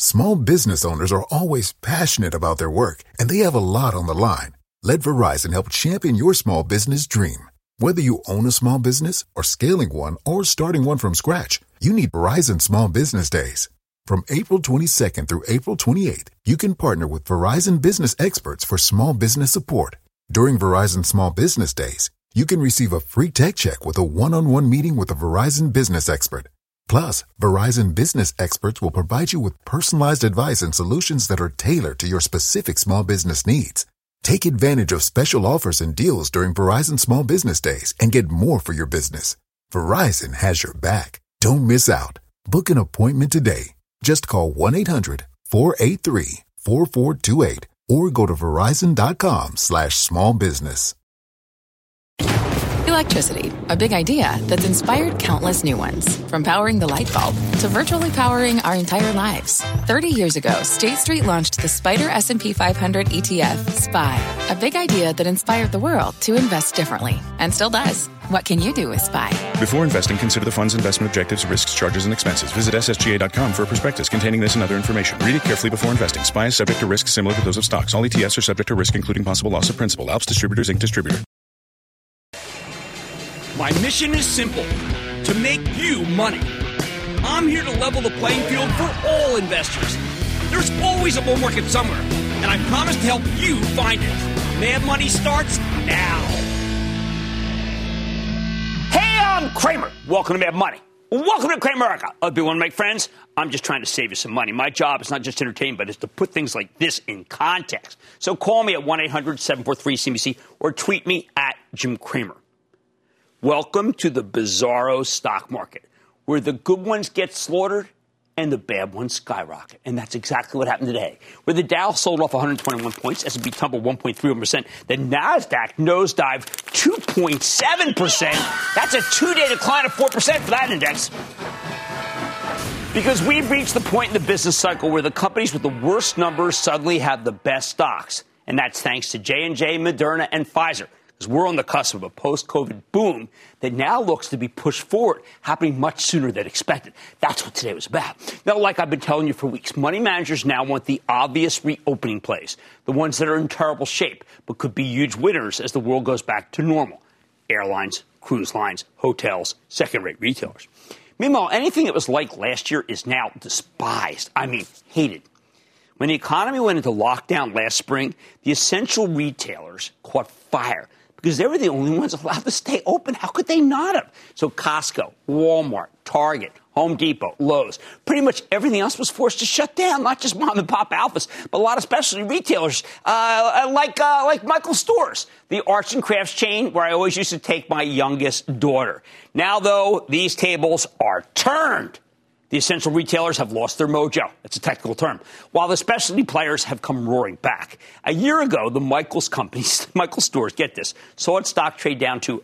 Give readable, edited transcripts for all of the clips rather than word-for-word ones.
Small business owners are always passionate about their work, and they have a lot on the line. Let Verizon help champion your small business dream. Whether you own a small business or scaling one or starting one from scratch, you need Verizon Small Business Days. From April 22nd through April 28th, you can partner with Verizon business experts for small business support. During Verizon Small Business Days, you can receive a free tech check with a one-on-one meeting with a Verizon business expert. Plus, Verizon business experts will provide you with personalized advice and solutions that are tailored to your specific small business needs. Take advantage of special offers and deals during Verizon Small Business Days and get more for your business. Verizon has your back. Don't miss out. Book an appointment today. Just call 1-800-483-4428 or go to verizon.com/smallbusiness. Electricity, a big idea that's inspired countless new ones. From powering the light bulb to virtually powering our entire lives. 30 years ago, State Street launched the Spider S&P 500 ETF, SPY. A big idea that inspired the world to invest differently. And still does. What can you do with SPY? Before investing, consider the fund's investment objectives, risks, charges, and expenses. Visit ssga.com for a prospectus containing this and other information. Read it carefully before investing. SPY is subject to risks similar to those of stocks. All ETFs are subject to risk, including possible loss of principal. Alps Distributors, Inc. Distributor. My mission is simple, to make you money. I'm here to level the playing field for all investors. There's always a bull market somewhere, and I promise to help you find it. Mad Money starts now. Hey, I'm Kramer. Welcome to Mad Money. Welcome to Cramerica. I'll be one of my friends. I'm just trying to save you some money. My job is not just to entertain, but is to put things like this in context. So call me at 1-800-743-CNBC or tweet me at Jim Cramer. Welcome to the bizarro stock market, where the good ones get slaughtered and the bad ones skyrocket. And that's exactly what happened today, where the Dow sold off 121 points, S&P tumbled 1.31%, the NASDAQ nosedived 2.7%. That's a two-day decline of 4% for that index. Because we've reached the point in the business cycle where the companies with the worst numbers suddenly have the best stocks. And that's thanks to J&J, Moderna, and Pfizer. Because we're on the cusp of a post-COVID boom that now looks to be pushed forward, happening much sooner than expected. That's what today was about. Now, like I've been telling you for weeks, money managers now want the obvious reopening plays, the ones that are in terrible shape, but could be huge winners as the world goes back to normal. Airlines, cruise lines, hotels, second-rate retailers. Meanwhile, anything that was like last year is now despised. I mean, hated. When the economy went into lockdown last spring, the essential retailers caught fire, because they were the only ones allowed to stay open. How could they not have? So Costco, Walmart, Target, Home Depot, Lowe's, pretty much everything else was forced to shut down, not just mom and pop Alphas, but a lot of specialty retailers like Michael Stores, the arts and crafts chain where I always used to take my youngest daughter. Now, though, these tables are turned. The essential retailers have lost their mojo. It's a technical term. While the specialty players have come roaring back. A year ago, the Michaels companies, Michaels stores, get this, saw its stock trade down to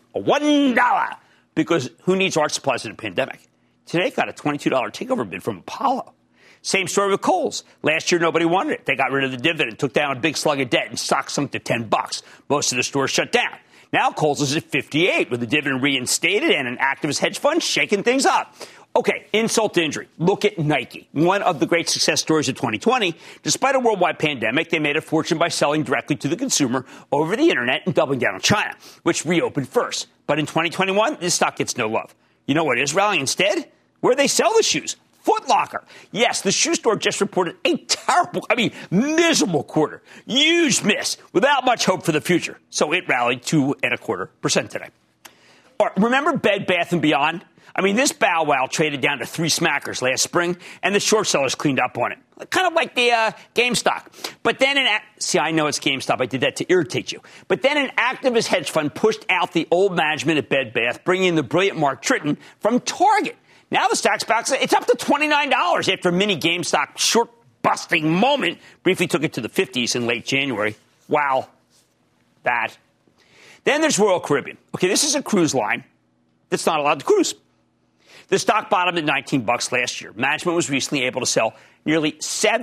$1 because who needs art supplies in a pandemic? Today got a $22 takeover bid from Apollo. Same story with Kohl's. Last year, nobody wanted it. They got rid of the dividend, took down a big slug of debt, and stock sunk to $10. Most of the stores shut down. Now Kohl's is at 58 with the dividend reinstated and an activist hedge fund shaking things up. Okay, insult to injury. Look at Nike, one of the great success stories of 2020. Despite a worldwide pandemic, they made a fortune by selling directly to the consumer over the internet and doubling down on China, which reopened first. But in 2021, this stock gets no love. You know what is rallying instead? Where they sell the shoes. Foot Locker. Yes, the shoe store just reported a terrible, miserable quarter. Huge miss, without much hope for the future. So it rallied 2.25% today. All right, remember Bed Bath & Beyond? This bow wow traded down to 3 smackers last spring, and the short sellers cleaned up on it. Kind of like the GameStop. But then I know it's GameStop. I did that to irritate you. But then an activist hedge fund pushed out the old management at Bed Bath, bringing in the brilliant Mark Tritton from Target. Now the stock's back. It's up to $29 after a mini GameStop short-busting moment. Briefly took it to the 50s in late January. Wow. Bad. Then there's Royal Caribbean. Okay, this is a cruise line that's not allowed to cruise. The stock bottomed at $19 last year. Management was recently able to sell nearly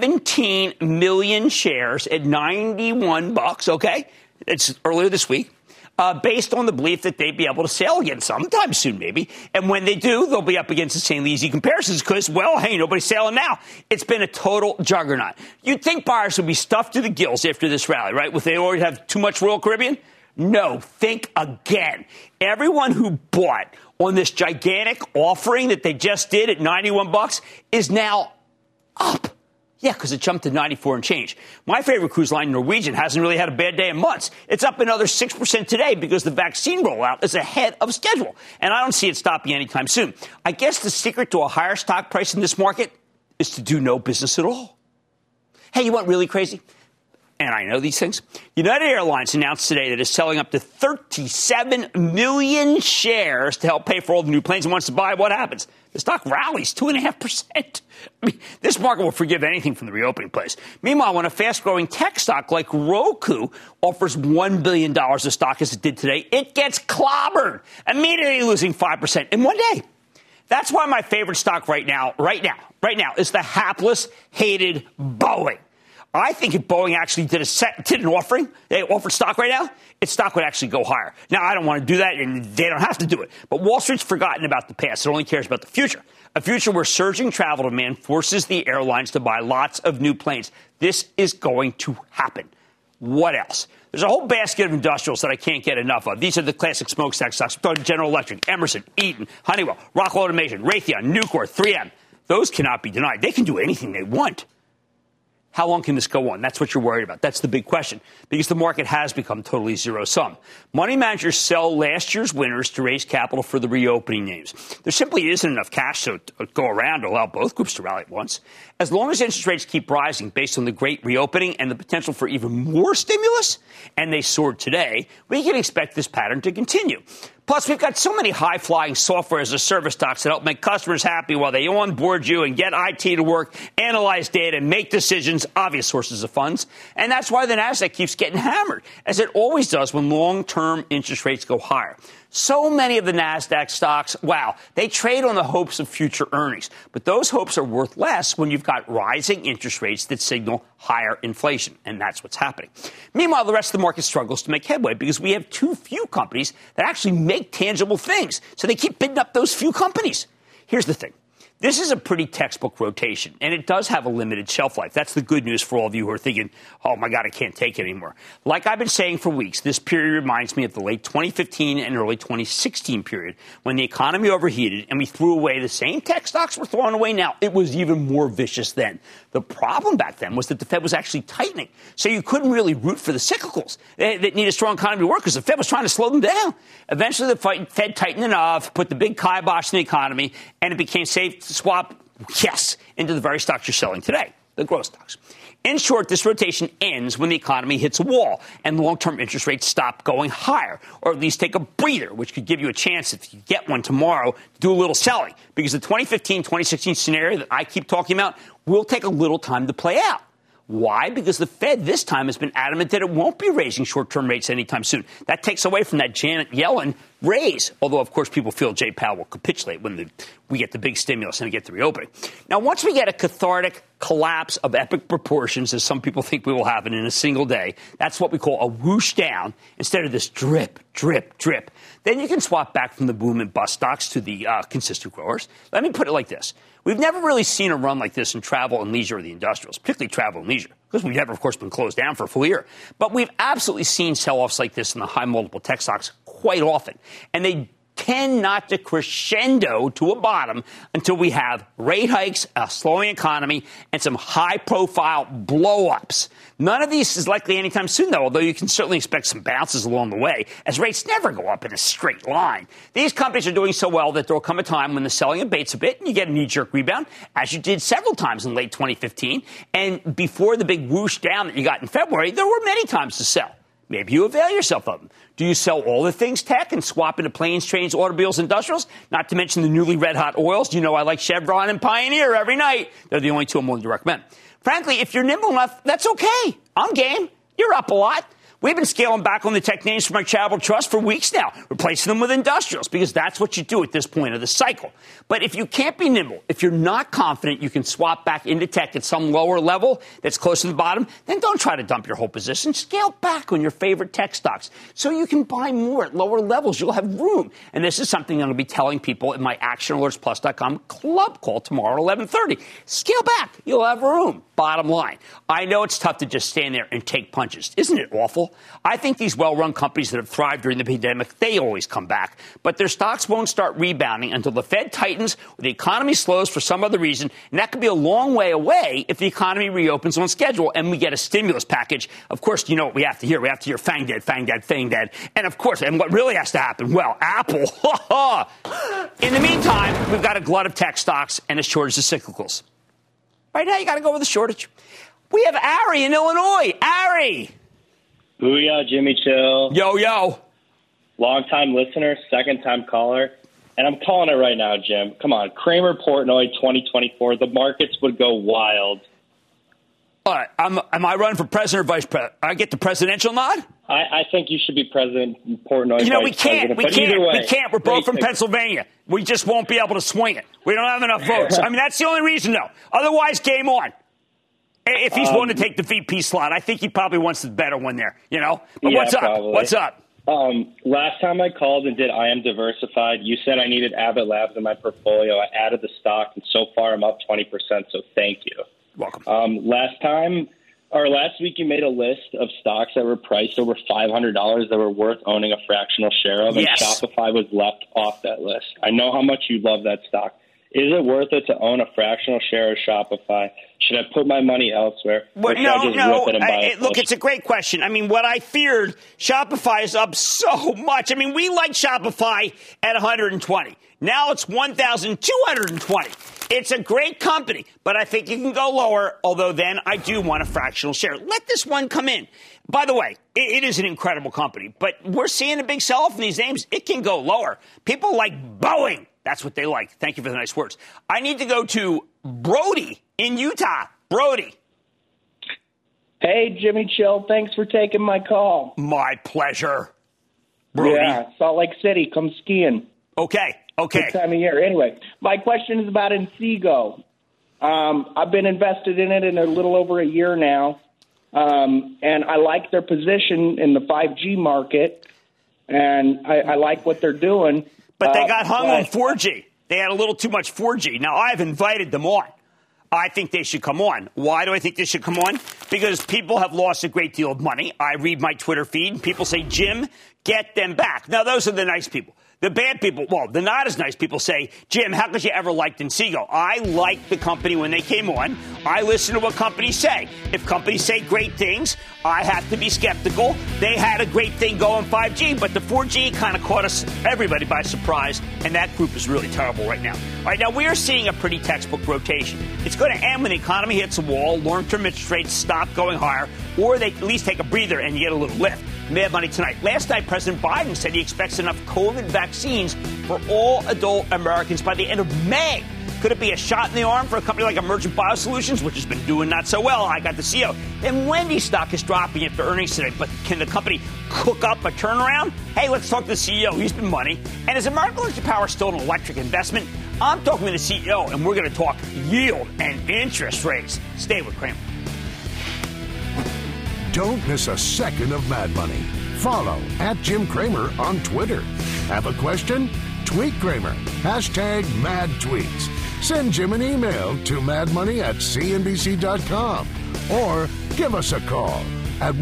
17 million shares at $91, okay? It's earlier this week. based on the belief that they'd be able to sail again sometime soon, maybe. And when they do, they'll be up against insanely easy comparisons because, well, hey, nobody's sailing now. It's been a total juggernaut. You'd think buyers would be stuffed to the gills after this rally, right? If they already have too much Royal Caribbean? No, think again. Everyone who bought on this gigantic offering that they just did at $91 is now up. Yeah, because it jumped to 94 and change. My favorite cruise line, Norwegian, hasn't really had a bad day in months. It's up another 6% today because the vaccine rollout is ahead of schedule. And I don't see it stopping anytime soon. I guess the secret to a higher stock price in this market is to do no business at all. Hey, you want really crazy? And I know these things. United Airlines announced today that it's selling up to 37 million shares to help pay for all the new planes it wants to buy. What happens? The stock rallies 2.5%. I mean, this market will forgive anything from the reopening plays. Meanwhile, when a fast-growing tech stock like Roku offers $1 billion of stock as it did today, it gets clobbered, immediately losing 5% in one day. That's why my favorite stock right now is the hapless, hated Boeing. I think if Boeing actually did an offering, they offered stock right now, its stock would actually go higher. Now, I don't want to do that, and they don't have to do it. But Wall Street's forgotten about the past. It only cares about the future. A future where surging travel demand forces the airlines to buy lots of new planes. This is going to happen. What else? There's a whole basket of industrials that I can't get enough of. These are the classic smokestack stocks. General Electric, Emerson, Eaton, Honeywell, Rockwell Automation, Raytheon, Nucor, 3M. Those cannot be denied. They can do anything they want. How long can this go on? That's what you're worried about. That's the big question, because the market has become totally zero-sum. Money managers sell last year's winners to raise capital for the reopening names. There simply isn't enough cash to go around to allow both groups to rally at once. As long as interest rates keep rising based on the great reopening and the potential for even more stimulus, and they soared today, we can expect this pattern to continue. Plus, we've got so many high-flying software-as-a-service stocks that help make customers happy while they onboard you and get IT to work, analyze data, and make decisions, obvious sources of funds. And that's why the Nasdaq keeps getting hammered, as it always does when long-term interest rates go higher. So many of the Nasdaq stocks, wow, they trade on the hopes of future earnings. But those hopes are worth less when you've got rising interest rates that signal higher inflation. And that's what's happening. Meanwhile, the rest of the market struggles to make headway because we have too few companies that actually make tangible things. So they keep bidding up those few companies. Here's the thing. This is a pretty textbook rotation, and it does have a limited shelf life. That's the good news for all of you who are thinking, oh, my God, I can't take it anymore. Like I've been saying for weeks, this period reminds me of the late 2015 and early 2016 period when the economy overheated and we threw away the same tech stocks we're throwing away now. It was even more vicious then. The problem back then was that the Fed was actually tightening, so you couldn't really root for the cyclicals that need a strong economy to work because the Fed was trying to slow them down. Eventually, the Fed tightened enough, put the big kibosh in the economy, and it became safe to swap, yes, into the very stocks you're selling today, the growth stocks. In short, this rotation ends when the economy hits a wall and long-term interest rates stop going higher, or at least take a breather, which could give you a chance, if you get one tomorrow, to do a little selling. Because the 2015-2016 scenario that I keep talking about will take a little time to play out. Why? Because the Fed this time has been adamant that it won't be raising short-term rates anytime soon. That takes away from that Janet Yellen raise, although, of course, people feel Jay Powell will capitulate when we get the big stimulus and we get the reopening. Now, once we get a cathartic collapse of epic proportions, as some people think we will have it in a single day, that's what we call a whoosh down instead of this drip, drip, drip. Then you can swap back from the boom and bust stocks to the consistent growers. Let me put it like this. We've never really seen a run like this in travel and leisure or the industrials, particularly travel and leisure, because we've never, of course, been closed down for a full year. But we've absolutely seen sell-offs like this in the high multiple tech stocks quite often. And they tend not to crescendo to a bottom until we have rate hikes, a slowing economy, and some high-profile blow-ups. None of these is likely anytime soon, though, although you can certainly expect some bounces along the way, as rates never go up in a straight line. These companies are doing so well that there will come a time when the selling abates a bit and you get a knee-jerk rebound, as you did several times in late 2015. And before the big whoosh down that you got in February, there were many times to sell. Maybe you avail yourself of them. Do you sell all the things tech and swap into planes, trains, automobiles, industrials? Not to mention the newly red-hot oils. You know I like Chevron and Pioneer every night. They're the only two I'm willing to recommend. Frankly, if you're nimble enough, that's okay. I'm game. You're up a lot. We've been scaling back on the tech names from our charitable trust for weeks now, replacing them with industrials, because that's what you do at this point of the cycle. But if you can't be nimble, if you're not confident you can swap back into tech at some lower level that's close to the bottom, then don't try to dump your whole position. Scale back on your favorite tech stocks so you can buy more at lower levels. You'll have room. And this is something I'm going to be telling people in my ActionAlertsPlus.com club call tomorrow at 11:30. Scale back. You'll have room. Bottom line. I know it's tough to just stand there and take punches. Isn't it awful? I think these well-run companies that have thrived during the pandemic, they always come back. But their stocks won't start rebounding until the Fed tightens or the economy slows for some other reason. And that could be a long way away if the economy reopens on schedule and we get a stimulus package. Of course, you know what we have to hear? We have to hear fang dead, fang dead, fang dead. And of course, and what really has to happen? Well, Apple. In the meantime, we've got a glut of tech stocks and a shortage of cyclicals. Right now, you got to go with the shortage. We have Ari in Illinois. Ari. Booyah, Jimmy Chill. Yo, yo. Long-time listener, second-time caller. And I'm calling it right now, Jim. Come on. Kramer Portnoy 2024. The markets would go wild. All right. Am I running for president or vice president? I get the presidential nod? I think you should be President Portnoy. You know, we can't. We can't. We're both from pick. Pennsylvania. We just won't be able to swing it. We don't have enough votes. I mean, that's the only reason, though. Otherwise, game on. If he's willing to take the VP slot, I think he probably wants the better one there, you know? But yeah, what's up? Probably. What's up? Last time I called and did I Am Diversified, you said I needed Abbott Labs in my portfolio. I added the stock, and so far I'm up 20%, so thank you. Welcome. Last week you made a list of stocks that were priced over $500 that were worth owning a fractional share of, and Shopify was left off that list. I know how much you love that stock. Is it worth it to own a fractional share of Shopify? Should I put my money elsewhere? Well, look, it's a great question. I mean, what I feared, Shopify is up so much. I mean, we like Shopify at 120. Now it's 1,220. It's a great company, but I think you can go lower, although then I do want a fractional share. Let this one come in. By the way, it is an incredible company, but we're seeing a big sell-off in these names. It can go lower. People like Boeing. That's what they like. Thank you for the nice words. I need to go to Brody in Utah. Brody. Hey, Jimmy Chill. Thanks for taking my call. My pleasure. Brody. Yeah, Salt Lake City. Come skiing. Okay. Good time of year. Anyway, my question is about Inseego. I've been invested in it in a little over a year now, and I like their position in the 5G market, and I like what they're doing. But they got hung on 4G. They had a little too much 4G. Now, I've invited them on. I think they should come on. Why do I think they should come on? Because people have lost a great deal of money. I read my Twitter feed, and people say, Jim, get them back. Now, those are the nice people. The bad people, well, the not as nice people say, Jim, how could you ever like Inseego? I liked the company when they came on. I listen to what companies say. If companies say great things, I have to be skeptical. They had a great thing going 5G, but the 4G kind of caught everybody by surprise, and that group is really terrible right now. All right, now we are seeing a pretty textbook rotation. It's going to end when the economy hits a wall, long-term interest rates stop going higher, or they at least take a breather and you get a little lift. Mad Money tonight. Last night, President Biden said he expects enough COVID vaccines for all adult Americans by the end of May. Could it be a shot in the arm for a company like Emergent Biosolutions, which has been doing not so well? I got the CEO. Then Wendy's stock is dropping after earnings today. But can the company cook up a turnaround? Hey, let's talk to the CEO. He's been money. And is American Electric Power still an electric investment? I'm talking with the CEO, and we're going to talk yield and interest rates. Stay with Kramer. Don't miss a second of Mad Money. Follow @Jim Cramer on Twitter. Have a question? Tweet Cramer. #MadTweets. Send Jim an email to madmoney@cnbc.com or give us a call at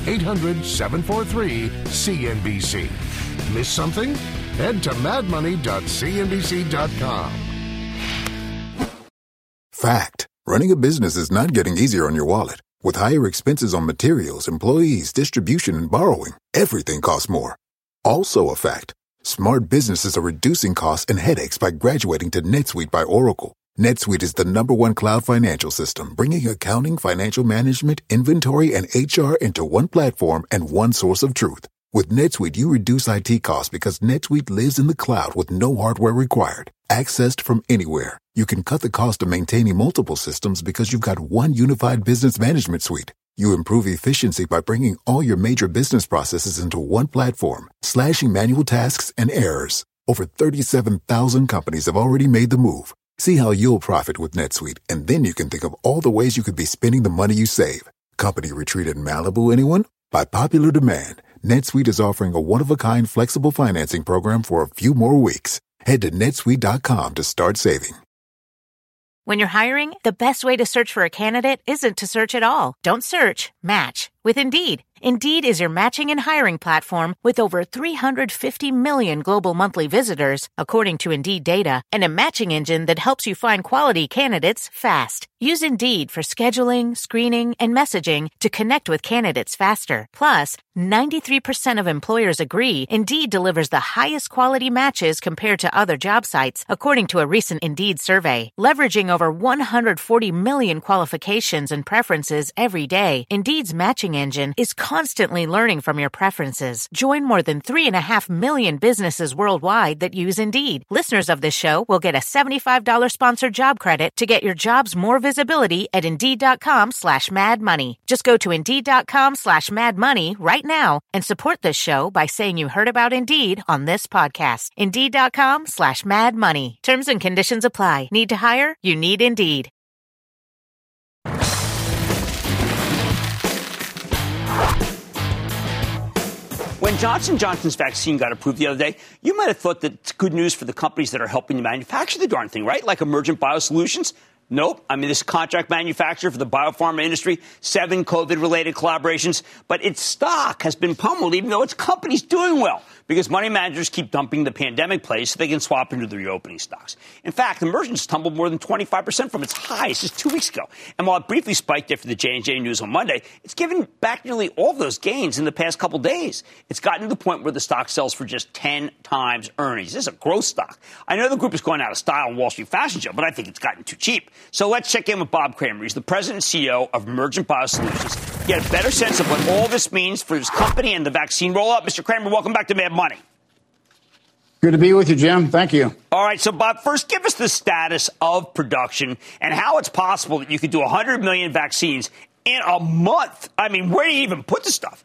1-800-743-CNBC. Miss something? Head to madmoney.cnbc.com. Fact. Running a business is not getting easier on your wallet. With higher expenses on materials, employees, distribution, and borrowing, everything costs more. Also a fact. Smart businesses are reducing costs and headaches by graduating to NetSuite by Oracle. NetSuite is the #1 cloud financial system, bringing accounting, financial management, inventory, and HR into one platform and one source of truth. With NetSuite, you reduce IT costs because NetSuite lives in the cloud with no hardware required. Accessed from anywhere, you can cut the cost of maintaining multiple systems because you've got one unified business management suite. You improve efficiency by bringing all your major business processes into one platform, slashing manual tasks and errors. Over 37,000 companies have already made the move. See how you'll profit with NetSuite, and then you can think of all the ways you could be spending the money you save. Company retreat in Malibu, anyone? By popular demand, NetSuite is offering a one-of-a-kind flexible financing program for a few more weeks. Head to netsuite.com to start saving. When you're hiring, the best way to search for a candidate isn't to search at all. Don't search, match with Indeed. Indeed is your matching and hiring platform with over 350 million global monthly visitors, according to Indeed data, and a matching engine that helps you find quality candidates fast. Use Indeed for scheduling, screening, and messaging to connect with candidates faster. Plus, 93% of employers agree Indeed delivers the highest quality matches compared to other job sites, according to a recent Indeed survey. Leveraging over 140 million qualifications and preferences every day, Indeed's matching engine is constantly learning from your preferences. Join more than 3.5 million businesses worldwide that use Indeed. Listeners of this show will get a $75 sponsored job credit to get your jobs more visibility at Indeed.com/madmoney. Just go to Indeed.com/madmoney right now and support this show by saying you heard about Indeed on this podcast. Indeed.com/madmoney. Terms and conditions apply. Need to hire? You need Indeed. When Johnson & Johnson's vaccine got approved the other day, you might have thought that it's good news for the companies that are helping to manufacture the darn thing, right? Like Emergent BioSolutions. Nope. I mean, this contract manufacturer for the biopharma industry, 7 COVID-related collaborations. But its stock has been pummeled, even though its company's doing well, because money managers keep dumping the pandemic plays so they can swap into the reopening stocks. In fact, Emergent's tumbled more than 25% from its highs just 2 weeks ago. And while it briefly spiked after the J&J news on Monday, it's given back nearly all of those gains in the past couple days. It's gotten to the point where the stock sells for just 10 times earnings. This is a growth stock. I know the group is going out of style on Wall Street Fashion Show, but I think it's gotten too cheap. So let's check in with Bob Kramer. He's the president and CEO of Emergent BioSolutions. Get a better sense of what all this means for his company and the vaccine rollout. Mr. Kramer, welcome back to Mad Money. Good to be with you, Jim. Thank you. All right. So, Bob, first, give us the status of production and how it's possible that you could do 100 million vaccines in a month. I mean, where do you even put the stuff?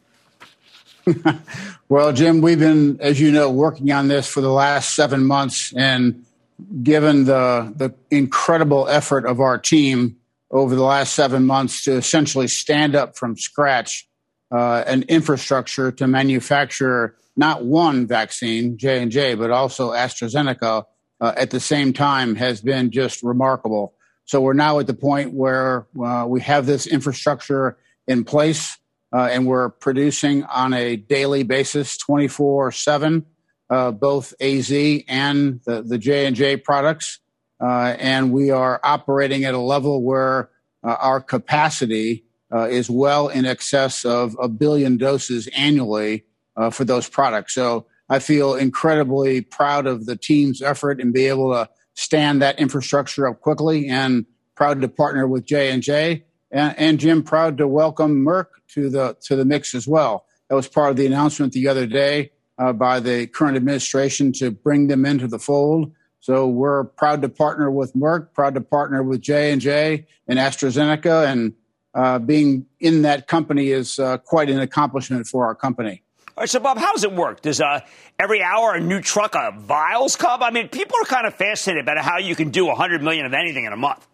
Well, Jim, we've been, as you know, working on this for the last 7 months. And given the incredible effort of our team over the last 7 months to essentially stand up from scratch an infrastructure to manufacture not one vaccine, J&J, but also AstraZeneca at the same time has been just remarkable. So we're now at the point where we have this infrastructure in place and we're producing on a daily basis 24/7. Both AZ and the J&J products. And we are operating at a level where our capacity is well in excess of 1 billion doses annually for those products. So I feel incredibly proud of the team's effort and be able to stand that infrastructure up quickly, and proud to partner with J&J. And Jim, proud to welcome Merck to the mix as well. That was part of the announcement the other day by the current administration to bring them into the fold. So we're proud to partner with Merck, proud to partner with J&J and AstraZeneca, and being in that company is quite an accomplishment for our company. All right, so, Bob, how does it work? Does every hour a new truck of vials come? I mean, people are kind of fascinated about how you can do 100 million of anything in a month.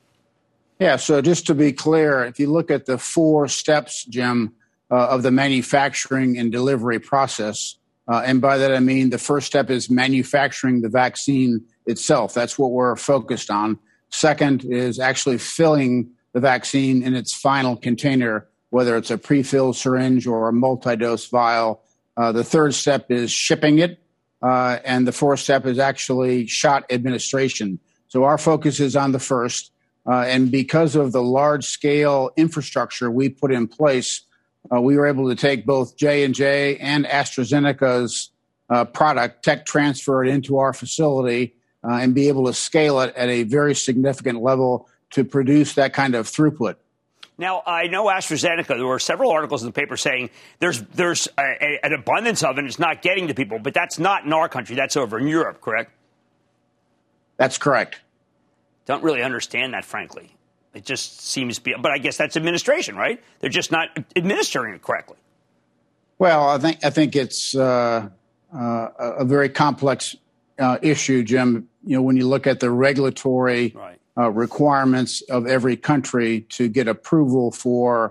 Yeah, so just to be clear, if you look at the 4 steps, Jim, of the manufacturing and delivery process, and by that I mean the first step is manufacturing the vaccine itself. That's what we're focused on. Second is actually filling the vaccine in its final container, whether it's a pre-filled syringe or a multi-dose vial. The third step is shipping it. And the fourth step is actually shot administration. So our focus is on the first. And because of the large-scale infrastructure we put in place, we were able to take both J&J and AstraZeneca's product, tech transfer it into our facility, and be able to scale it at a very significant level to produce that kind of throughput. Now, I know AstraZeneca, there were several articles in the paper saying there's an abundance of it and it's not getting to people, but that's not in our country. That's over in Europe, correct? That's correct. Don't really understand that, frankly. It just seems to be, but I guess that's administration, right? They're just not administering it correctly. Well, I think it's a very complex issue, Jim. When you look at the regulatory requirements of every country to get approval for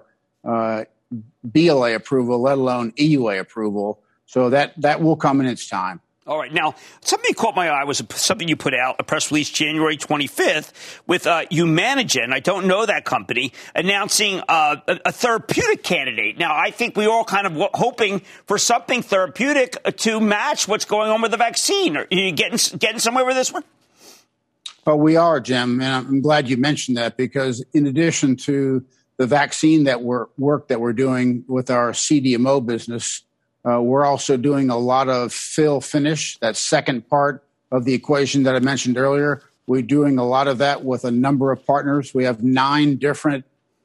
BLA approval, let alone EUA approval, so that will come in its time. All right. Now, something that caught my eye was something you put out, a press release January 25th with Humanigen. I don't know that company, announcing a therapeutic candidate. Now, I think we all kind of hoping for something therapeutic to match what's going on with the vaccine. Are you getting somewhere with this one? Well, we are, Jim, and I'm glad you mentioned that, because in addition to the vaccine work that we're doing with our CDMO business, we're also doing a lot of fill finish, that second part of the equation that I mentioned earlier. We're doing a lot of that with a number of partners. We have 9 different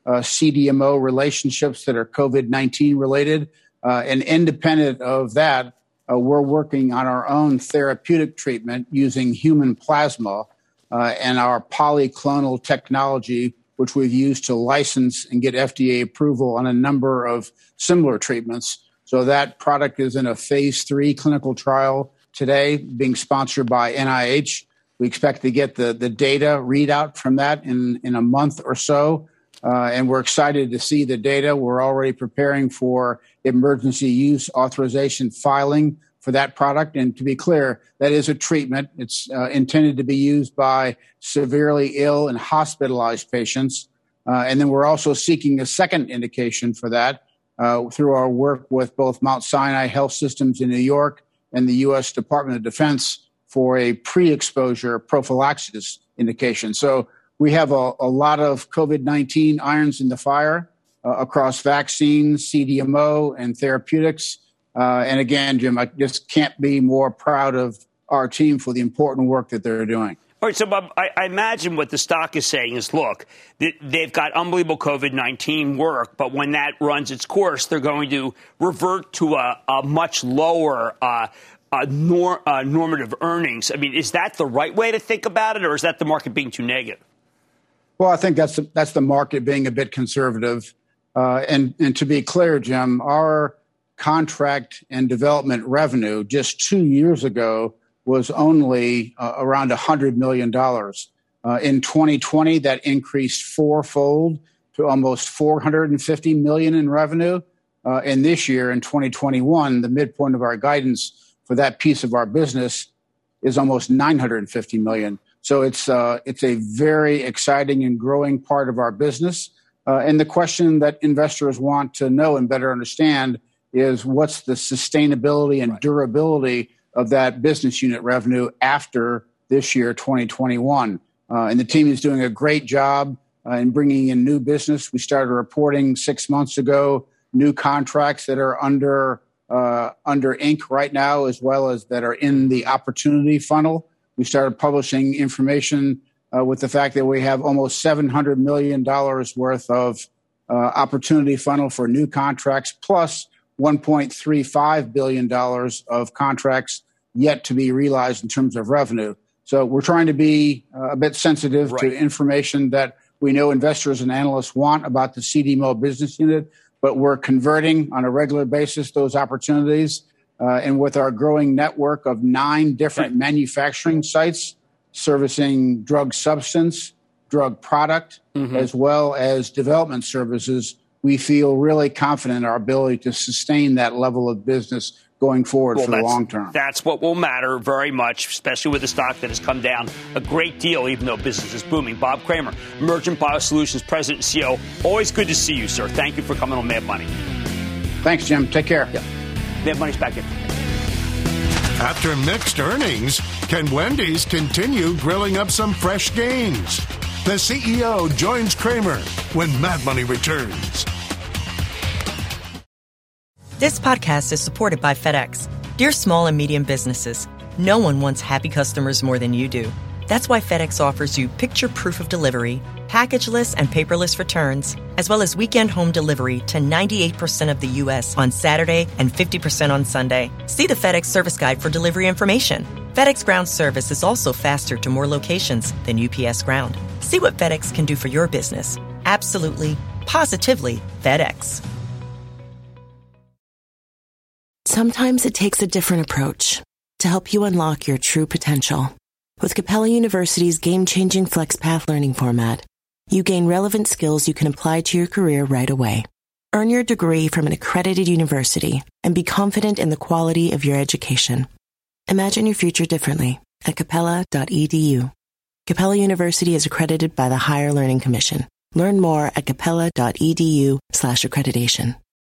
CDMO relationships that are COVID-19 related. And independent of that, we're working on our own therapeutic treatment using human plasma and our polyclonal technology, which we've used to license and get FDA approval on a number of similar treatments. So that product is in a phase 3 clinical trial today, being sponsored by NIH. We expect to get the data readout from that in a month or so. And we're excited to see the data. We're already preparing for emergency use authorization filing for that product. And to be clear, that is a treatment. It's intended to be used by severely ill and hospitalized patients. And then we're also seeking a second indication for that. Through our work with both Mount Sinai Health Systems in New York and the U.S. Department of Defense for a pre-exposure prophylaxis indication. So we have a lot of COVID-19 irons in the fire across vaccines, CDMO, and therapeutics. And again, Jim, I just can't be more proud of our team for the important work that they're doing. All right, so Bob, I imagine what the stock is saying is, look, they've got unbelievable COVID-19 work, but when that runs its course, they're going to revert to a much lower normative earnings. I mean, is that the right way to think about it, or is that the market being too negative? Well, I think that's the market being a bit conservative. And to be clear, Jim, our contract and development revenue just 2 years ago was only around $100 million. In 2020, that increased fourfold to almost $450 million in revenue. And this year, in 2021, the midpoint of our guidance for that piece of our business is almost $950 million. So it's a very exciting and growing part of our business. And the question that investors want to know and better understand is what's the sustainability and durability of that business unit revenue after this year, 2021. And the team is doing a great job in bringing in new business. We started reporting 6 months ago new contracts that are under ink right now, as well as that are in the opportunity funnel. We started publishing information with the fact that we have almost $700 million worth of opportunity funnel for new contracts, plus $1.35 billion of contracts yet to be realized in terms of revenue. So we're trying to be a bit sensitive to information that we know investors and analysts want about the CDMO business unit, but we're converting on a regular basis those opportunities. And with our growing network of 9 different manufacturing sites servicing drug substance, drug product, as well as development services, we feel really confident in our ability to sustain that level of business going forward for the long term. That's what will matter very much, especially with a stock that has come down a great deal, even though business is booming. Bob Kramer, Emergent BioSolutions President and CEO. Always good to see you, sir. Thank you for coming on Mad Money. Thanks, Jim. Take care. Yeah. Mad Money's back in. After mixed earnings, can Wendy's continue grilling up some fresh gains? The CEO joins Kramer when Mad Money returns. This podcast is supported by FedEx. Dear small and medium businesses, no one wants happy customers more than you do. That's why FedEx offers you picture proof of delivery, packageless and paperless returns, as well as weekend home delivery to 98% of the U.S. on Saturday and 50% on Sunday. See the FedEx service guide for delivery information. FedEx Ground service is also faster to more locations than UPS Ground. See what FedEx can do for your business. Absolutely, positively FedEx. Sometimes it takes a different approach to help you unlock your true potential. With Capella University's game-changing FlexPath learning format, you gain relevant skills you can apply to your career right away. Earn your degree from an accredited university and be confident in the quality of your education. Imagine your future differently at capella.edu. Capella University is accredited by the Higher Learning Commission. Learn more at capella.edu/accreditation.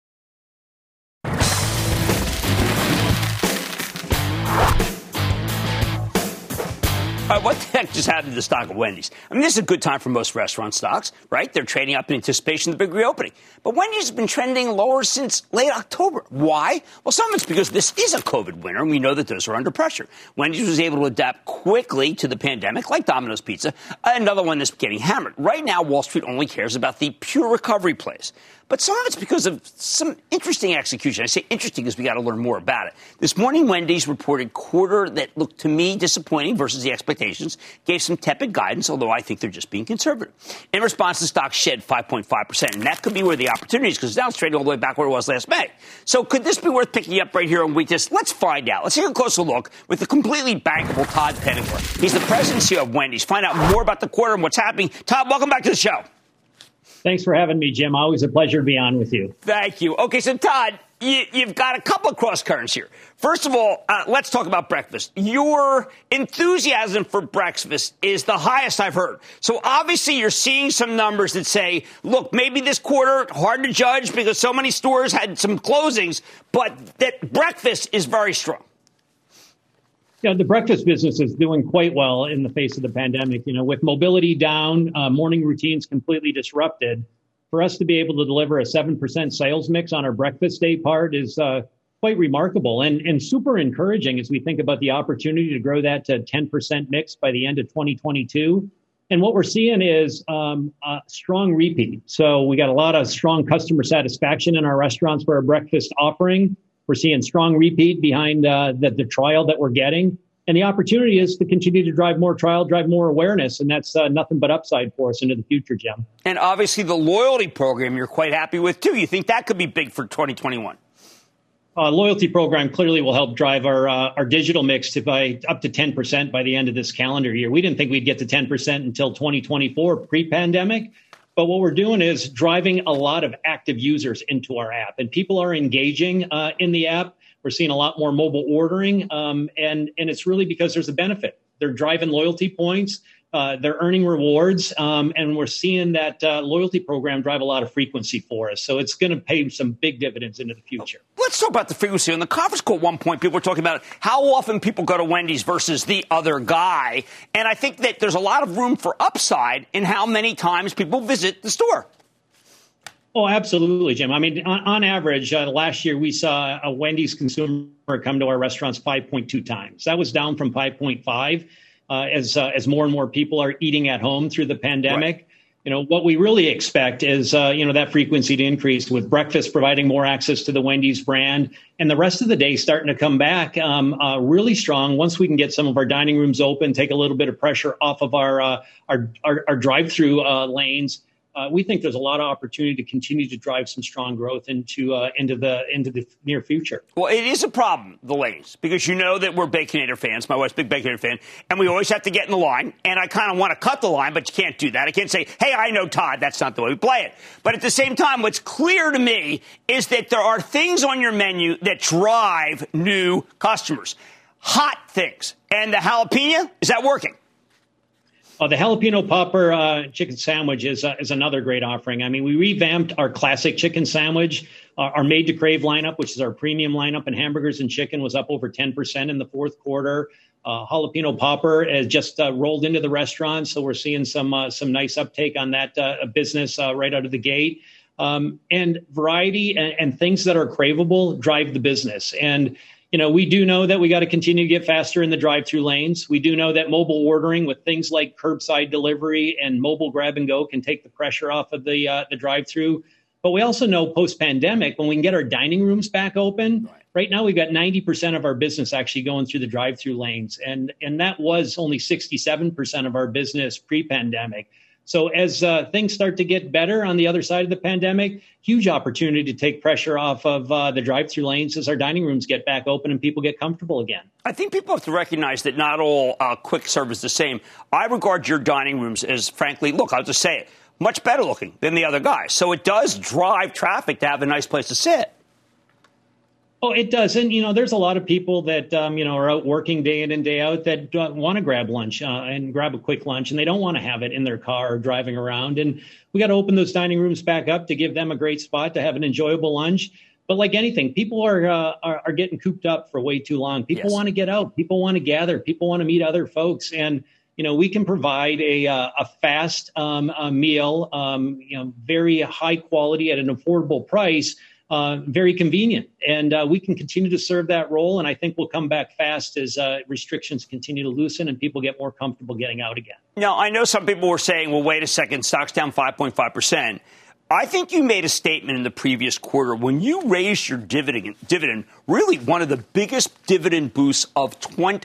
All right, what the heck just happened to the stock of Wendy's? I mean, this is a good time for most restaurant stocks, right? They're trading up in anticipation of the big reopening. But Wendy's has been trending lower since late October. Why? Well, some of it's because this is a COVID winter, and we know that those are under pressure. Wendy's was able to adapt quickly to the pandemic, like Domino's Pizza, another one that's getting hammered. Right now, Wall Street only cares about the pure recovery plays. But some of it's because of some interesting execution. I say interesting because we got to learn more about it. This morning, Wendy's reported quarter that looked to me disappointing versus the expectations, gave some tepid guidance, although I think they're just being conservative. In response, the stock shed 5.5%, and that could be where the opportunity is because now it's trading all the way back where it was last May. So could this be worth picking up right here on weakness? Let's find out. Let's take a closer look with the completely bankable Todd Penegor. He's the president and CEO of Wendy's. Find out more about the quarter and what's happening. Todd, welcome back to the show. Thanks for having me, Jim. Always a pleasure to be on with you. Thank you. Okay, so Todd, you've got a couple of cross currents here. First of all, let's talk about breakfast. Your enthusiasm for breakfast is the highest I've heard. So obviously you're seeing some numbers that say, look, maybe this quarter, hard to judge because so many stores had some closings, but that breakfast is very strong. Yeah, the breakfast business is doing quite well in the face of the pandemic. You know, with mobility down, morning routines completely disrupted, for us to be able to deliver a 7% sales mix on our breakfast day part is quite remarkable and super encouraging as we think about the opportunity to grow that to 10% mix by the end of 2022. And what we're seeing is a strong repeat. So we got a lot of strong customer satisfaction in our restaurants for our breakfast offering. We're seeing strong repeat behind the trial that we're getting. And the opportunity is to continue to drive more trial, drive more awareness. And that's nothing but upside for us into the future, Jim. And obviously the loyalty program you're quite happy with, too. You think that could be big for 2021? Loyalty program clearly will help drive our digital mix to up to 10% by the end of this calendar year. We didn't think we'd get to 10% until 2024 pre-pandemic. But what we're doing is driving a lot of active users into our app, and people are engaging in the app. We're seeing a lot more mobile ordering, and it's really because there's a benefit. They're driving loyalty points. They're earning rewards, and we're seeing that loyalty program drive a lot of frequency for us. So it's going to pay some big dividends into the future. Let's talk about the frequency. On the conference call at one point, people were talking about how often people go to Wendy's versus the other guy. And I think that there's a lot of room for upside in how many times people visit the store. Oh, absolutely, Jim. I mean, on average, last year we saw a Wendy's consumer come to our restaurants 5.2 times. That was down from 5.5. As more and more people are eating at home through the pandemic. Right. You know, what we really expect is, that frequency to increase with breakfast providing more access to the Wendy's brand and the rest of the day starting to come back really strong once we can get some of our dining rooms open, take a little bit of pressure off of our drive-through lanes. We think there's a lot of opportunity to continue to drive some strong growth into the near future. Well, it is a problem, the lanes, because you know that we're Baconator fans. My wife's a big Baconator fan, and we always have to get in the line. And I kind of want to cut the line, but you can't do that. I can't say, hey, I know Todd. That's not the way we play it. But at the same time, what's clear to me is that there are things on your menu that drive new customers, hot things. And the jalapeno, is that working? The jalapeno popper chicken sandwich is another great offering. I mean, we revamped our classic chicken sandwich. Our Made to Crave lineup, which is our premium lineup in hamburgers and chicken, was up over 10% in the fourth quarter. Jalapeno popper has just rolled into the restaurant, so we're seeing some nice uptake on that business right out of the gate. And variety and things that are craveable drive the business. And we do know that we got to continue to get faster in the drive-through lanes. We do know that mobile ordering with things like curbside delivery and mobile grab and go can take the pressure off of the drive-through. But we also know post-pandemic, when we can get our dining rooms back open, Right now, we've got 90% of our business actually going through the drive-through lanes, and that was only 67% of our business pre-pandemic. So as things start to get better on the other side of the pandemic, huge opportunity to take pressure off of the drive-through lanes as our dining rooms get back open and people get comfortable again. I think people have to recognize that not all quick serve is the same. I regard your dining rooms as, frankly, look, I'll just say it, much better looking than the other guys. So it does drive traffic to have a nice place to sit. Oh, it does. And, there's a lot of people that, are out working day in and day out that want to grab lunch and grab a quick lunch, and they don't want to have it in their car or driving around. And we got to open those dining rooms back up to give them a great spot to have an enjoyable lunch. But like anything, people are getting cooped up for way too long. People want to get out. People want to gather. People want to meet other folks. And, we can provide a fast meal, very high quality at an affordable price. Very convenient. And we can continue to serve that role. And I think we'll come back fast as restrictions continue to loosen and people get more comfortable getting out again. Now, I know some people were saying, well, wait a second, stock's down 5.5%. I think you made a statement in the previous quarter when you raised your dividend, really one of the biggest dividend boosts of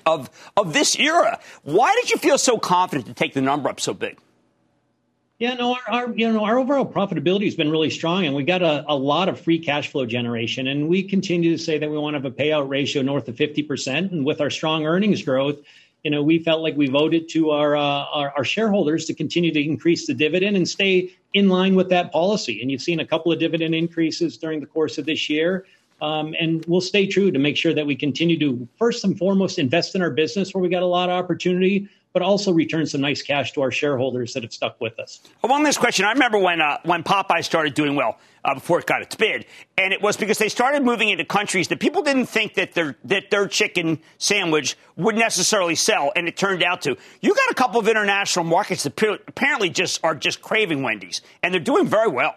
this era. Why did you feel so confident to take the number up so big? Yeah, no, our overall profitability has been really strong, and we got a lot of free cash flow generation. And we continue to say that we want to have a payout ratio north of 50%. And with our strong earnings growth, we felt like we voted to our shareholders to continue to increase the dividend and stay in line with that policy. And you've seen a couple of dividend increases during the course of this year. And we'll stay true to make sure that we continue to, first and foremost, invest in our business where we got a lot of opportunity, but also return some nice cash to our shareholders that have stuck with us. Along this question, I remember when Popeye started doing well before it got its bid, and it was because they started moving into countries that people didn't think that their chicken sandwich would necessarily sell, and it turned out to. You got a couple of international markets that apparently are just craving Wendy's, and they're doing very well.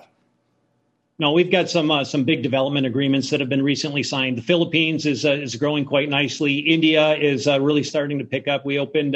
No, we've got some big development agreements that have been recently signed. The Philippines is growing quite nicely. India is really starting to pick up. We opened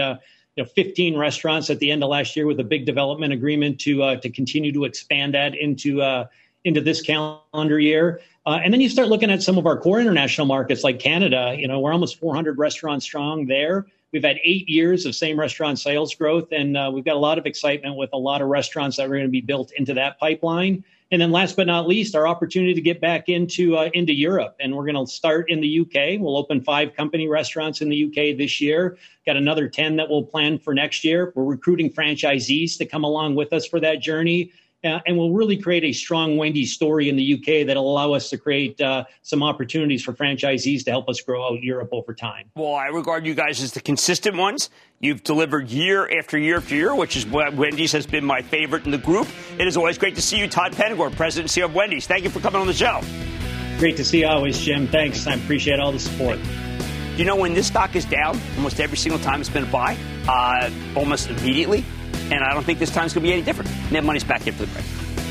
15 restaurants at the end of last year with a big development agreement to continue to expand that into this calendar year. And then you start looking at some of our core international markets like Canada. We're almost 400 restaurants strong there. We've had 8 years of same restaurant sales growth, and we've got a lot of excitement with a lot of restaurants that are going to be built into that pipeline. And then last but not least, our opportunity to get back into Europe. And we're going to start in the UK. We'll open 5 company restaurants in the UK this year. Got another 10 that we'll plan for next year. We're recruiting franchisees to come along with us for that journey. And we'll really create a strong Wendy's story in the UK that'll allow us to create some opportunities for franchisees to help us grow out Europe over time. Well, I regard you guys as the consistent ones. You've delivered year after year after year, which is what Wendy's has been my favorite in the group. It is always great to see you, Todd Penegor, President and CEO of Wendy's. Thank you for coming on the show. Great to see you always, Jim. Thanks. I appreciate all the support. When this stock is down, almost every single time it's been a buy, almost immediately. And I don't think this time's going to be any different. Net Money's back after the break.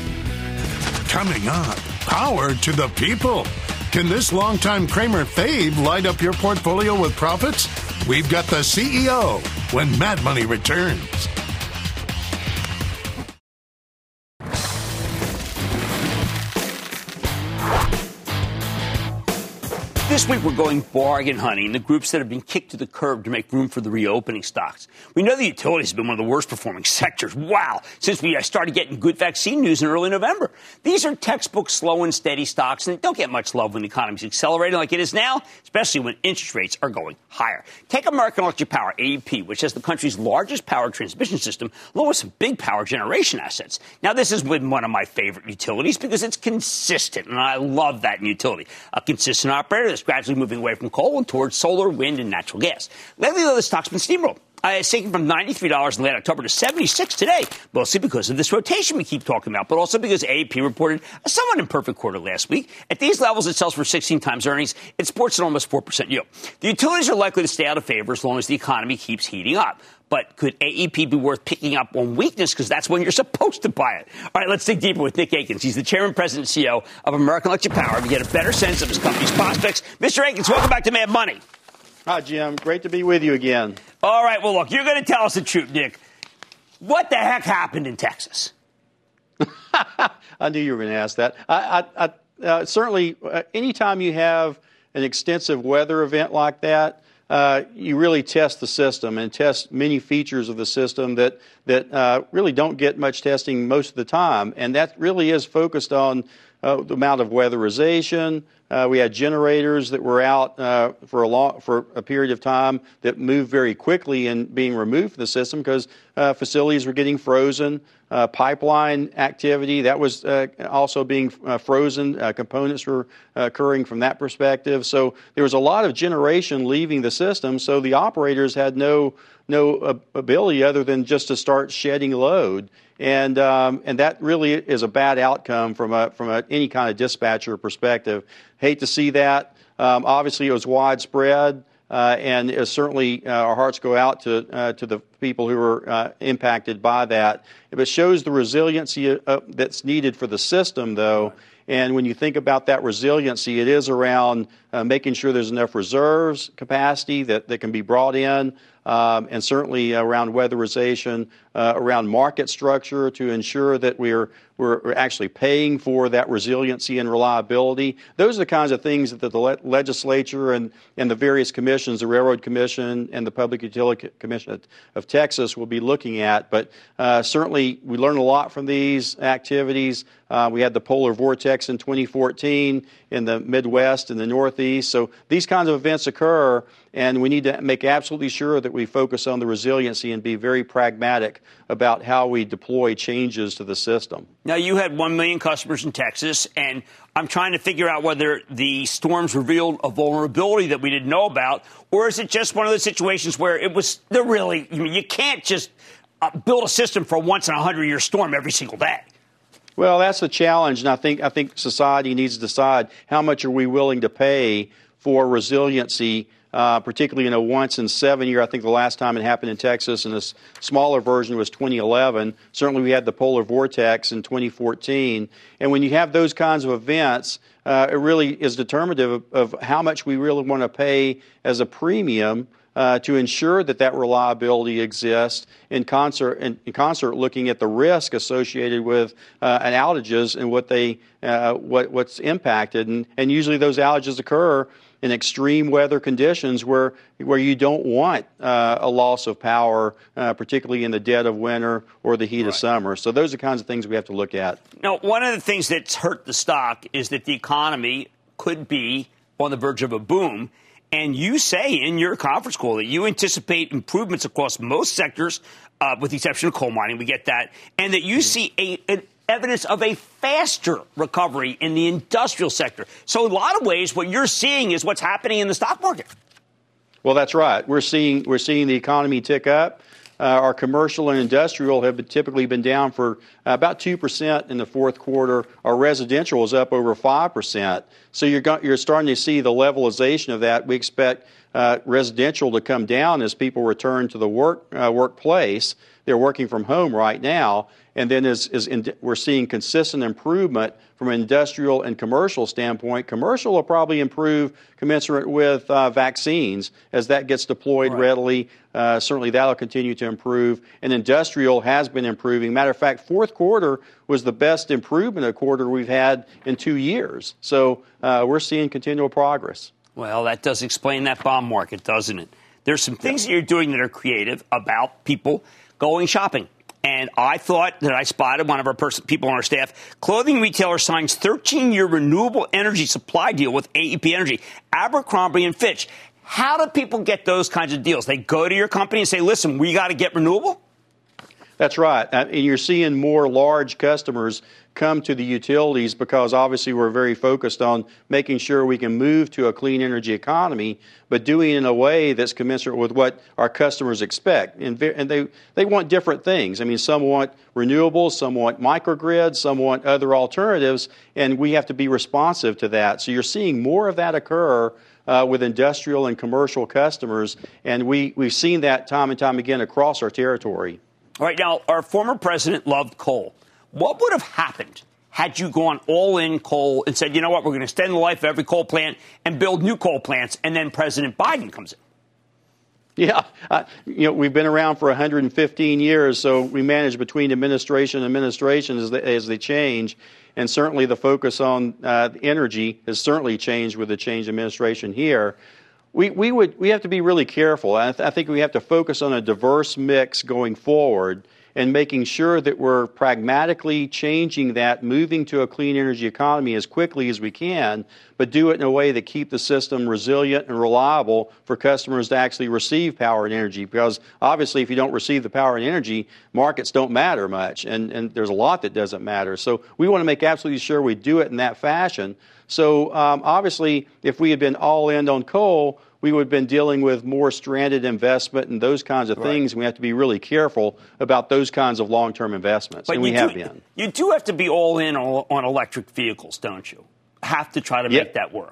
Coming up, power to the people. Can this longtime Cramer fave light up your portfolio with profits? We've got the CEO when Mad Money returns. This week, we're going bargain hunting, the groups that have been kicked to the curb to make room for the reopening stocks. We know the utilities have been one of the worst performing sectors. Wow. Since we started getting good vaccine news in early November. These are textbook slow and steady stocks, and they don't get much love when the economy's accelerating like it is now, especially when interest rates are going higher. Take American Electric Power, AEP, which has the country's largest power transmission system, along with some big power generation assets. Now, this has been one of my favorite utilities because it's consistent, and I love that in utility. A consistent operator that's gradually moving away from coal and towards solar, wind, and natural gas. Lately, though, the stock's been steamrolled. It's taken from $93 in late October to $76 today, mostly because of this rotation we keep talking about, but also because AEP reported a somewhat imperfect quarter last week. At these levels, it sells for 16 times earnings. It sports an almost 4% yield. The utilities are likely to stay out of favor as long as the economy keeps heating up. But could AEP be worth picking up on weakness? Because that's when you're supposed to buy it. All right, let's dig deeper with Nick Akins. He's the chairman, president, and CEO of American Electric Power to get a better sense of his company's prospects. Mr. Akins, welcome back to Mad Money. Hi, Jim. Great to be with you again. All right, well, look, you're going to tell us the truth, Nick. What the heck happened in Texas? I knew you were going to ask that. Certainly, anytime you have an extensive weather event like that, you really test the system and test many features of the system that really don't get much testing most of the time. And that really is focused on the amount of weatherization. We had generators that were out for a period of time that moved very quickly in being removed from the system because facilities were getting frozen. Pipeline activity, that was also being frozen. Components were occurring from that perspective. So there was a lot of generation leaving the system, so the operators had no ability other than just to start shedding load. And that really is a bad outcome from any kind of dispatcher perspective. Hate to see that. Obviously, it was widespread. And certainly our hearts go out to the people who were impacted by that. It shows the resiliency that's needed for the system, though. And when you think about that resiliency, it is around making sure there's enough reserves capacity that can be brought in, and certainly around weatherization, around market structure to ensure that we're actually paying for that resiliency and reliability. Those are the kinds of things that the legislature and the various commissions, the Railroad Commission and the Public Utility Commission of Texas, will be looking at. But certainly we learned a lot from these activities. We had the polar vortex in 2014 in the Midwest and the Northeast. So these kinds of events occur, and we need to make absolutely sure that we focus on the resiliency and be very pragmatic about how we deploy changes to the system. Now, you had 1 million customers in Texas, and I'm trying to figure out whether the storms revealed a vulnerability that we didn't know about, or is it just one of those situations where you can't just build a system for a once-in-a-100-year storm every single day. Well, that's the challenge, and I think society needs to decide how much are we willing to pay for resiliency, particularly in a once-in-7-year. I think the last time it happened in Texas, and this smaller version was 2011. Certainly we had the polar vortex in 2014. And when you have those kinds of events, it really is determinative of how much we really want to pay as a premium to ensure that reliability exists in concert looking at the risk associated with an outages and what's impacted. And usually those outages occur in extreme weather conditions where you don't want a loss of power, particularly in the dead of winter or the heat of summer. So those are the kinds of things we have to look at. Now, one of the things that's hurt the stock is that the economy could be on the verge of a boom. And you say in your conference call that you anticipate improvements across most sectors, with the exception of coal mining. We get that. And that you see an evidence of a faster recovery in the industrial sector. So in a lot of ways, what you're seeing is what's happening in the stock market. Well, that's right. We're seeing the economy tick up. Our commercial and industrial have typically been down for about 2% in the fourth quarter. Our residential is up over 5%. So you're starting to see the levelization of that. We expect residential to come down as people return to the workplace. They're working from home right now. And then we're seeing consistent improvement from an industrial and commercial standpoint. Commercial will probably improve commensurate with vaccines as that gets deployed readily. Certainly that'll continue to improve. And industrial has been improving. Matter of fact, fourth quarter was the best improvement quarter we've had in 2 years. So we're seeing continual progress. Well, that does explain that bond market, doesn't it? There's some things that you're doing that are creative about people going shopping. And I thought that I spotted one of our people on our staff. Clothing retailer signs 13-year renewable energy supply deal with AEP Energy, Abercrombie & Fitch. How do people get those kinds of deals? They go to your company and say, listen, we got to get renewable? That's right. And you're seeing more large customers come to the utilities because obviously we're very focused on making sure we can move to a clean energy economy, but doing it in a way that's commensurate with what our customers expect. And they want different things. I mean, some want renewables, some want microgrids, some want other alternatives, and we have to be responsive to that. So you're seeing more of that occur with industrial and commercial customers, and we've seen that time and time again across our territory. All right, now, our former president loved coal. What would have happened had you gone all in coal and said, you know what, we're going to extend the life of every coal plant and build new coal plants, and then President Biden comes in? Yeah. We've been around for 115 years, so we manage between administration and administration as they change. And certainly the focus on energy has certainly changed with the change administration here. We have to be really careful. I think we have to focus on a diverse mix going forward and making sure that we're pragmatically changing that, moving to a clean energy economy as quickly as we can, but do it in a way that keep the system resilient and reliable for customers to actually receive power and energy. Because obviously, if you don't receive the power and energy, markets don't matter much, and there's a lot that doesn't matter. So we want to make absolutely sure we do it in that fashion. So obviously, if we had been all in on coal, we would have been dealing with more stranded investment and those kinds of things. We have to be really careful about those kinds of long-term investments, and we have been. You do have to be all in on electric vehicles, don't you? Have to try to make that work.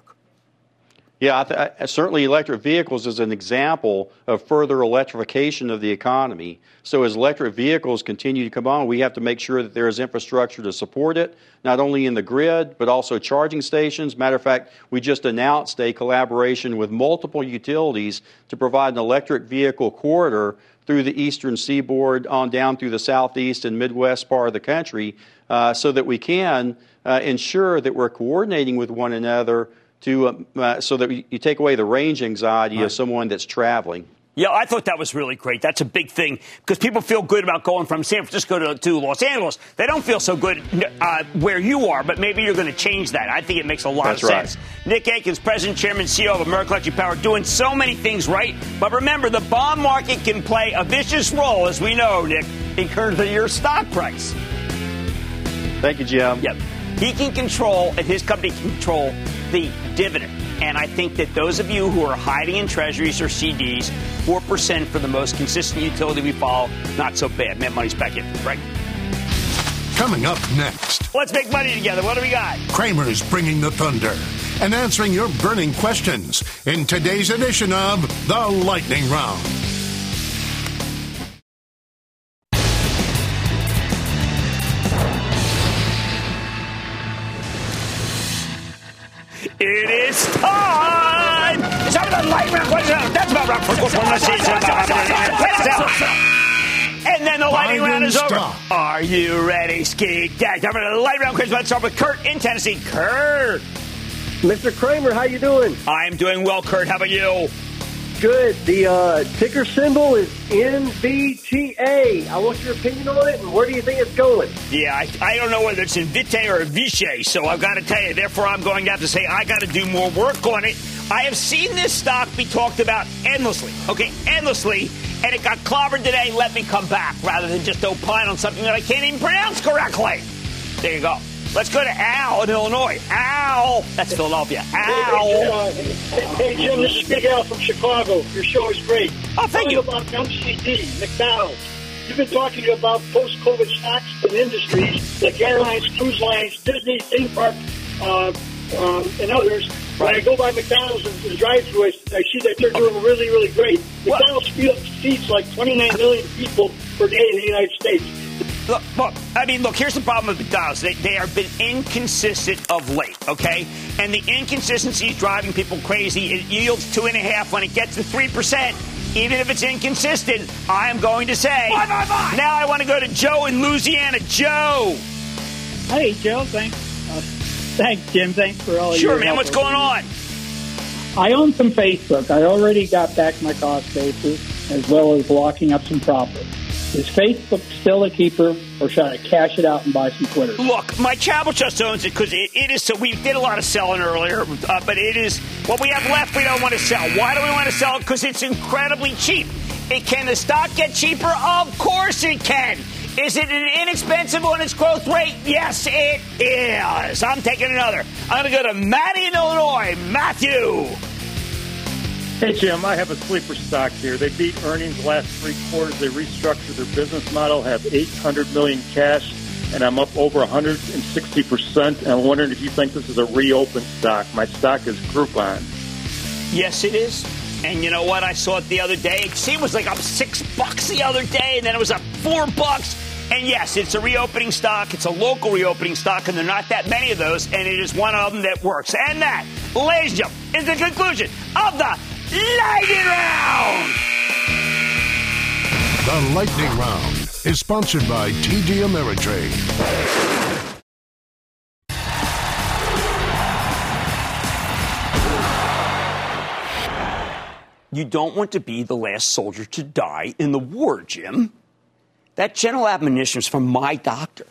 Yeah, certainly electric vehicles is an example of further electrification of the economy. So as electric vehicles continue to come on, we have to make sure that there is infrastructure to support it, not only in the grid, but also charging stations. Matter of fact, we just announced a collaboration with multiple utilities to provide an electric vehicle corridor through the eastern seaboard on down through the southeast and midwest part of the country so that we can ensure that we're coordinating with one another to so that you take away the range anxiety of someone that's traveling. Yeah, I thought that was really great. That's a big thing because people feel good about going from San Francisco to Los Angeles. They don't feel so good where you are, but maybe you're going to change that. I think it makes a lot of sense. Nick Akins, President, Chairman, CEO of American Electric Power, doing so many things right. But remember, the bond market can play a vicious role, as we know, Nick, in terms of your stock price. Thank you, Jim. Yep. He can control, and his company can control, the dividend. And I think that those of you who are hiding in treasuries or CDs, 4% for the most consistent utility we follow, not so bad. Mad Money's back in, right? Coming up next. Let's make money together. What do we got? Cramer's bringing the thunder and answering your burning questions in today's edition of The Lightning Round. It is time! It's time for the lightning round. That's about right. And then the lightning round is over. Are you ready, Ski? Time for the lightning round quiz. Let's start with Kurt in Tennessee. Kurt! Mr. Cramer, how you doing? I'm doing well, Kurt. How about you? Good. The ticker symbol is NVTA. I want your opinion on it, and where do you think it's going? Yeah, I don't know whether it's Invite or Vichy, so I've got to tell you. Therefore, I'm going to have to say I got to do more work on it. I have seen this stock be talked about endlessly, endlessly, and it got clobbered today. Let me come back rather than just opine on something that I can't even pronounce correctly. There you go. Let's go to Al in Illinois. Al. That's Philadelphia. Al. Hey, Jim, this is Big Al from Chicago. Your show is great. Oh, thank you. About MCD, McDonald's. You've been talking about post-COVID stocks and industries like airlines, cruise lines, Disney, theme park, and others. When I go by McDonald's and drive through, I see that they're doing really, really great. McDonald's feeds like 29 million people per day in the United States. Look, here's the problem with McDonald's. They have been inconsistent of late, okay? And the inconsistency is driving people crazy. It yields 2.5 when it gets to 3%. Even if it's inconsistent, I am going to say, buy. Now I want to go to Joe in Louisiana. Joe. Hey, Joe. Thanks. Thanks, Jim. Thanks for all your help. Sure, man. What's going on? I own some Facebook. I already got back my cost basis as well as locking up some profit. Is Facebook still a keeper, or should I cash it out and buy some Twitter? Look, my travel just owns it because it is so. We did a lot of selling earlier, but it is what we have left. We don't want to sell. Why do we want to sell it? Because it's incredibly cheap. Can the stock get cheaper? Of course it can. Is it an inexpensive on its growth rate? Yes, it is. I'm taking another. I'm going to go to Matty in Illinois. Matthew. Hey, Jim, I have a sleeper stock here. They beat earnings last 3 quarters. They restructured their business model, have $800 million cash, and I'm up over 160%. And I'm wondering if you think this is a reopened stock. My stock is Groupon. Yes, it is. And you know what? I saw it the other day. It was like up $6 the other day, and then it was up $4. And yes, it's a reopening stock. It's a local reopening stock, and there are not that many of those, and it is one of them that works. And that, ladies and gentlemen, is the conclusion of the Lightning Round. The Lightning Round is sponsored by TD Ameritrade. You don't want to be the last soldier to die in the war, Jim. That general admonition is from my doctor.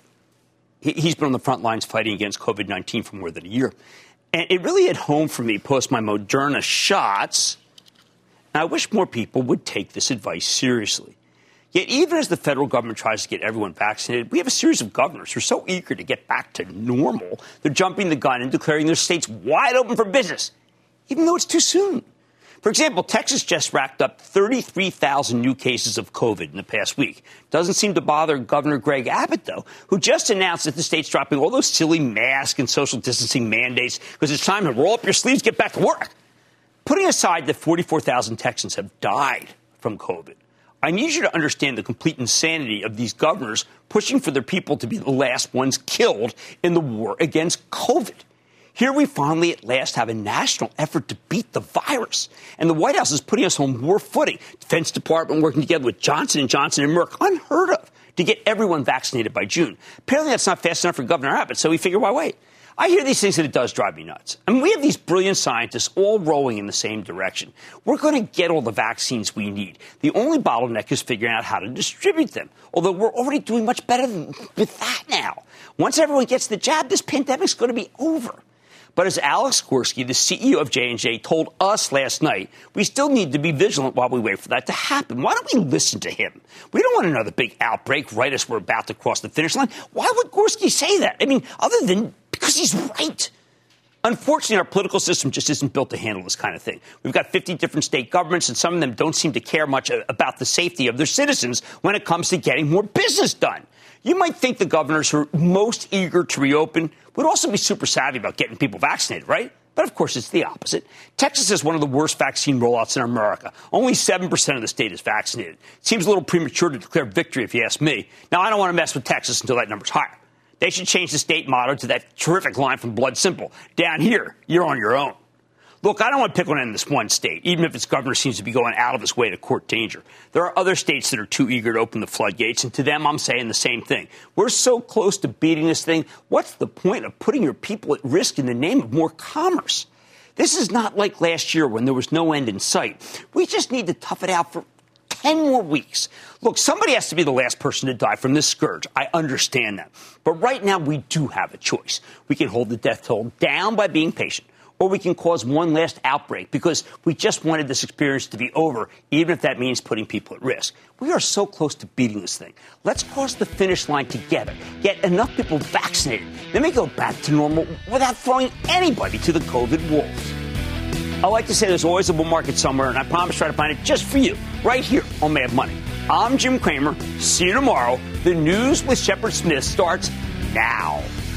He's been on the front lines fighting against COVID-19 for more than a year. And it really hit home for me post my Moderna shots. And I wish more people would take this advice seriously. Yet even as the federal government tries to get everyone vaccinated, we have a series of governors who are so eager to get back to normal, they're jumping the gun and declaring their states wide open for business, even though it's too soon. For example, Texas just racked up 33,000 new cases of COVID in the past week. Doesn't seem to bother Governor Greg Abbott, though, who just announced that the state's dropping all those silly mask and social distancing mandates because it's time to roll up your sleeves, get back to work. Putting aside that 44,000 Texans have died from COVID, I need you to understand the complete insanity of these governors pushing for their people to be the last ones killed in the war against COVID. Here we finally at last have a national effort to beat the virus. And the White House is putting us on war footing. Defense Department working together with Johnson & Johnson and Merck, unheard of, to get everyone vaccinated by June. Apparently that's not fast enough for Governor Abbott, so we figure, why wait? I hear these things and it does drive me nuts. I mean, we have these brilliant scientists all rowing in the same direction. We're going to get all the vaccines we need. The only bottleneck is figuring out how to distribute them, although we're already doing much better with that now. Once everyone gets the jab, this pandemic's going to be over. But as Alex Gorsky, the CEO of J&J, told us last night, we still need to be vigilant while we wait for that to happen. Why don't we listen to him? We don't want another big outbreak right as we're about to cross the finish line. Why would Gorsky say that? I mean, other than because he's right. Unfortunately, our political system just isn't built to handle this kind of thing. We've got 50 different state governments, and some of them don't seem to care much about the safety of their citizens when it comes to getting more business done. You might think the governors who are most eager to reopen would also be super savvy about getting people vaccinated, right? But, of course, it's the opposite. Texas has one of the worst vaccine rollouts in America. Only 7% of the state is vaccinated. It seems a little premature to declare victory, if you ask me. Now, I don't want to mess with Texas until that number's higher. They should change the state motto to that terrific line from Blood Simple. Down here, you're on your own. Look, I don't want to pick on this one state, even if its governor seems to be going out of his way to court danger. There are other states that are too eager to open the floodgates, and to them I'm saying the same thing. We're so close to beating this thing. What's the point of putting your people at risk in the name of more commerce? This is not like last year when there was no end in sight. We just need to tough it out for 10 more weeks. Look, somebody has to be the last person to die from this scourge. I understand that. But right now we do have a choice. We can hold the death toll down by being patient, or we can cause one last outbreak because we just wanted this experience to be over, even if that means putting people at risk. We are so close to beating this thing. Let's cross the finish line together, get enough people vaccinated, then we go back to normal without throwing anybody to the COVID wolves. I like to say there's always a bull market somewhere, and I promise to try to find it just for you, right here on Mad Money. I'm Jim Cramer. See you tomorrow. The News with Shepard Smith starts now.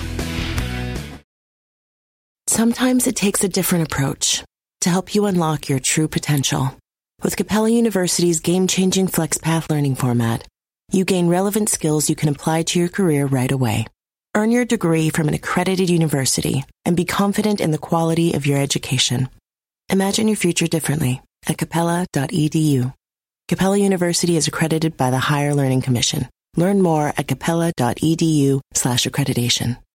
Sometimes it takes a different approach to help you unlock your true potential. With Capella University's game-changing FlexPath learning format, you gain relevant skills you can apply to your career right away. Earn your degree from an accredited university and be confident in the quality of your education. Imagine your future differently at capella.edu. Capella University is accredited by the Higher Learning Commission. Learn more at capella.edu/accreditation.